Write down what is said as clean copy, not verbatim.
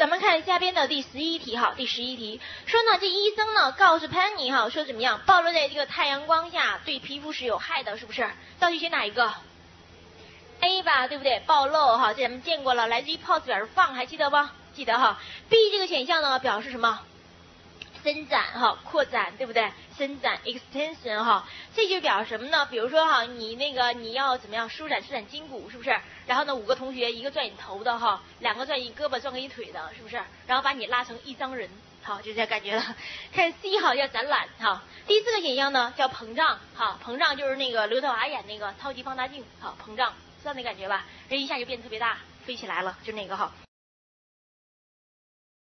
咱们看下边的第11题哈，第11题说呢，这医生呢告诉潘妮哈，说怎么样，暴露在这个太阳光下对皮肤是有害的，是不是？到底选哪一个 ？A 吧，对不对？暴露哈，这咱们见过了，来自于 pause 表示放，还记得不？记得哈。B 这个选项呢表示什么？伸展哈，扩展，对不对？伸展 extension 哈，这就表示什么呢？比如说哈，你要怎么样舒展筋骨，是不是？然后呢，5个同学，一个转你头的哈，2个转你胳膊转给你腿的，是不是？然后把你拉成一张人，好，就这感觉了。看 C 哈叫展览哈，第4个选项呢叫膨胀哈，膨胀就是那个刘德华演那个超级放大镜，好，膨胀，知道那感觉吧？人一下就变得特别大，飞起来了，就那个哈。